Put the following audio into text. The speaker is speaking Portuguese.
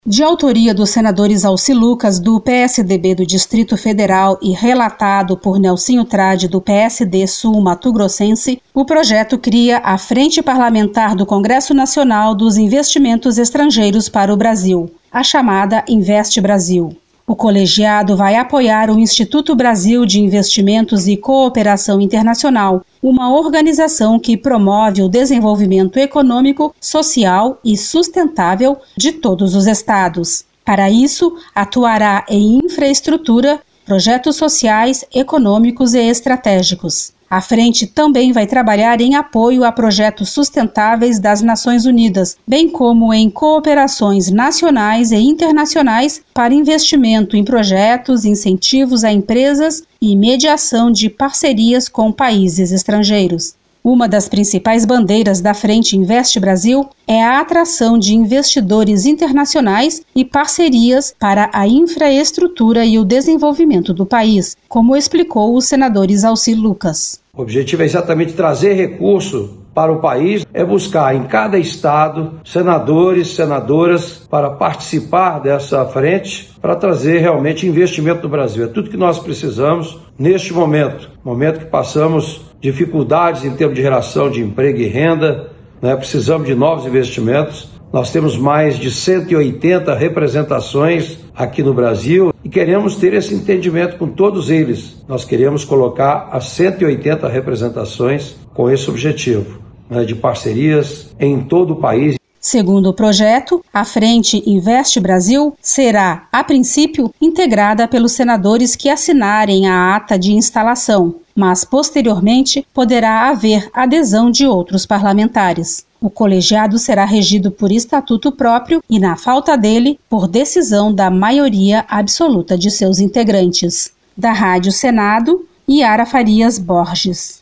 De autoria dos senadores Alci Lucas, do PSDB do Distrito Federal e relatado por Nelsinho Trade, do PSD Sul Mato Grossense, o projeto cria a Frente Parlamentar do Congresso Nacional dos Investimentos Estrangeiros para o Brasil, a chamada Investe Brasil. O colegiado vai apoiar o Instituto Brasil de Investimentos e Cooperação Internacional, uma organização que promove o desenvolvimento econômico, social e sustentável de todos os estados. Para isso, atuará em infraestrutura, projetos sociais, econômicos e estratégicos. A frente também vai trabalhar em apoio a projetos sustentáveis das Nações Unidas, bem como em cooperações nacionais e internacionais para investimento em projetos, incentivos a empresas e mediação de parcerias com países estrangeiros. Uma das principais bandeiras da Frente Investe Brasil é a atração de investidores internacionais e parcerias para a infraestrutura e o desenvolvimento do país, como explicou o senador Alci Lucas. O objetivo é exatamente trazer recurso para o país, é buscar em cada estado senadores, senadoras para participar dessa frente, para trazer realmente investimento no Brasil. É tudo que nós precisamos neste momento que passamos dificuldades em termos de geração de emprego e renda, precisamos de novos investimentos. Nós temos mais de 180 representações aqui no Brasil e queremos ter esse entendimento com todos eles. Nós queremos colocar as 180 representações com esse objetivo, de parcerias em todo o país. Segundo o projeto, a Frente Investe Brasil será, a princípio, integrada pelos senadores que assinarem a ata de instalação, mas, posteriormente, poderá haver adesão de outros parlamentares. O colegiado será regido por estatuto próprio e, na falta dele, por decisão da maioria absoluta de seus integrantes. Da Rádio Senado, Yara Farias Borges.